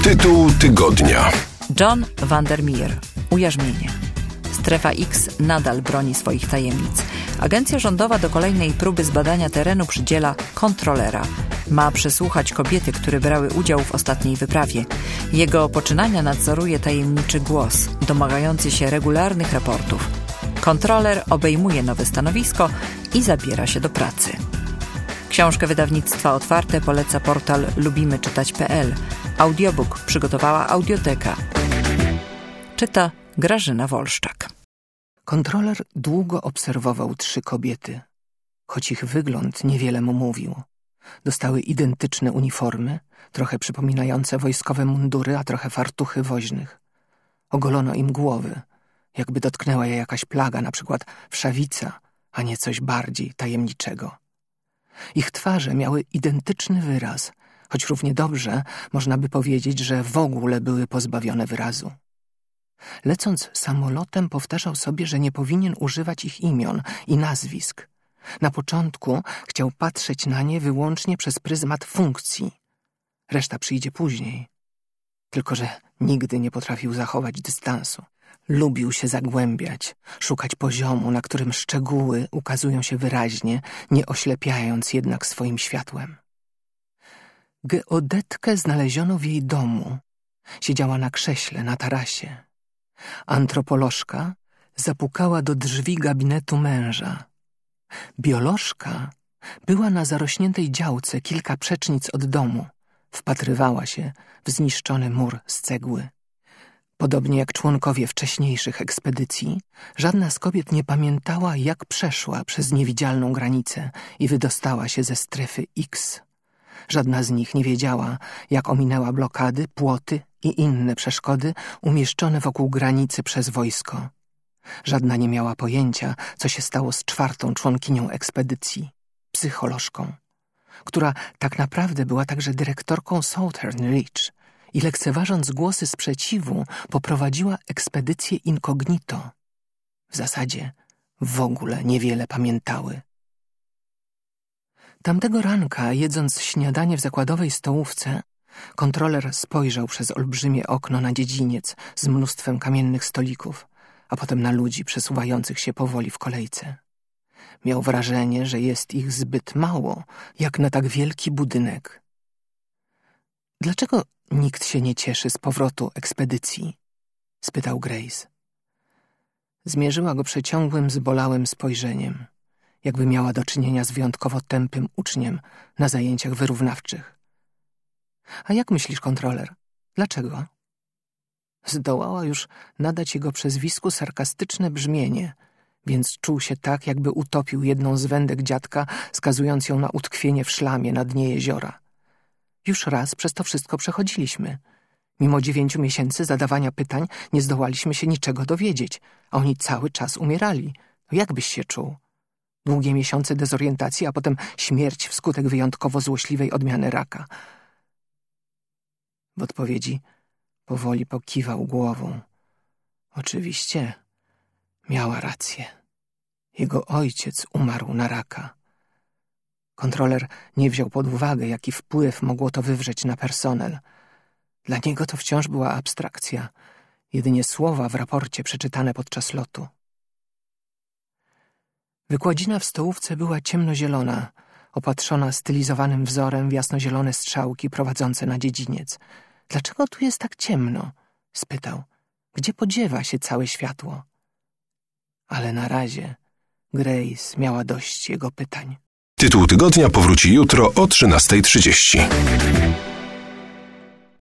Tytuł tygodnia. John Vandermeer. Ujarzmienie. Strefa X nadal broni swoich tajemnic. Agencja rządowa do kolejnej próby zbadania terenu przydziela kontrolera. Ma przesłuchać kobiety, które brały udział w ostatniej wyprawie. Jego poczynania nadzoruje tajemniczy głos, domagający się regularnych raportów. Kontroler obejmuje nowe stanowisko i zabiera się do pracy. Książkę wydawnictwa Otwarte poleca portal lubimyczytać.pl. Audiobook przygotowała Audioteka. Czyta Grażyna Wolszczak. Kontroler długo obserwował 3 kobiety, choć ich wygląd niewiele mu mówił. Dostały identyczne uniformy, trochę przypominające wojskowe mundury, a trochę fartuchy woźnych. Ogolono im głowy, jakby dotknęła je jakaś plaga, na przykład wszawica, a nie coś bardziej tajemniczego. Ich twarze miały identyczny wyraz, choć równie dobrze można by powiedzieć, że w ogóle były pozbawione wyrazu. Lecąc samolotem powtarzał sobie, że nie powinien używać ich imion i nazwisk. Na początku chciał patrzeć na nie wyłącznie przez pryzmat funkcji. Reszta przyjdzie później. Tylko że nigdy nie potrafił zachować dystansu. Lubił się zagłębiać, szukać poziomu, na którym szczegóły ukazują się wyraźnie, nie oślepiając jednak swoim światłem. Geodetkę znaleziono w jej domu. Siedziała na krześle na tarasie. Antropolożka zapukała do drzwi gabinetu męża. Biolożka była na zarośniętej działce kilka przecznic od domu. Wpatrywała się w zniszczony mur z cegły. Podobnie jak członkowie wcześniejszych ekspedycji, żadna z kobiet nie pamiętała, jak przeszła przez niewidzialną granicę i wydostała się ze strefy X. Żadna z nich nie wiedziała, jak ominęła blokady, płoty i inne przeszkody umieszczone wokół granicy przez wojsko. Żadna nie miała pojęcia, co się stało z 4. członkinią ekspedycji, psycholożką, która tak naprawdę była także dyrektorką Southern Reach i lekceważąc głosy sprzeciwu poprowadziła ekspedycję incognito. W zasadzie w ogóle niewiele pamiętały. Tamtego ranka, jedząc śniadanie w zakładowej stołówce, kontroler spojrzał przez olbrzymie okno na dziedziniec z mnóstwem kamiennych stolików, a potem na ludzi przesuwających się powoli w kolejce. Miał wrażenie, że jest ich zbyt mało, jak na tak wielki budynek. Dlaczego nikt się nie cieszy z powrotu ekspedycji? Spytał Grace. Zmierzyła go przeciągłym, zbolałym spojrzeniem, jakby miała do czynienia z wyjątkowo tępym uczniem na zajęciach wyrównawczych. A jak myślisz, kontroler? Dlaczego? Zdołała już nadać jego przezwisku sarkastyczne brzmienie, więc czuł się tak, jakby utopił jedną z wędek dziadka, skazując ją na utkwienie w szlamie na dnie jeziora. Już raz przez to wszystko przechodziliśmy. Mimo 9 miesięcy zadawania pytań nie zdołaliśmy się niczego dowiedzieć, a oni cały czas umierali. Jak byś się czuł? Długie miesiące dezorientacji, a potem śmierć wskutek wyjątkowo złośliwej odmiany raka. W odpowiedzi powoli pokiwał głową. Oczywiście miała rację. Jego ojciec umarł na raka. Kontroler nie wziął pod uwagę, jaki wpływ mogło to wywrzeć na personel. Dla niego to wciąż była abstrakcja, jedynie słowa w raporcie przeczytane podczas lotu. Wykładzina w stołówce była ciemnozielona, opatrzona stylizowanym wzorem w jasnozielone strzałki prowadzące na dziedziniec. Dlaczego tu jest tak ciemno? Spytał. Gdzie podziewa się całe światło? Ale na razie Grace miała dość jego pytań. Tytuł tygodnia powróci jutro o 13:30.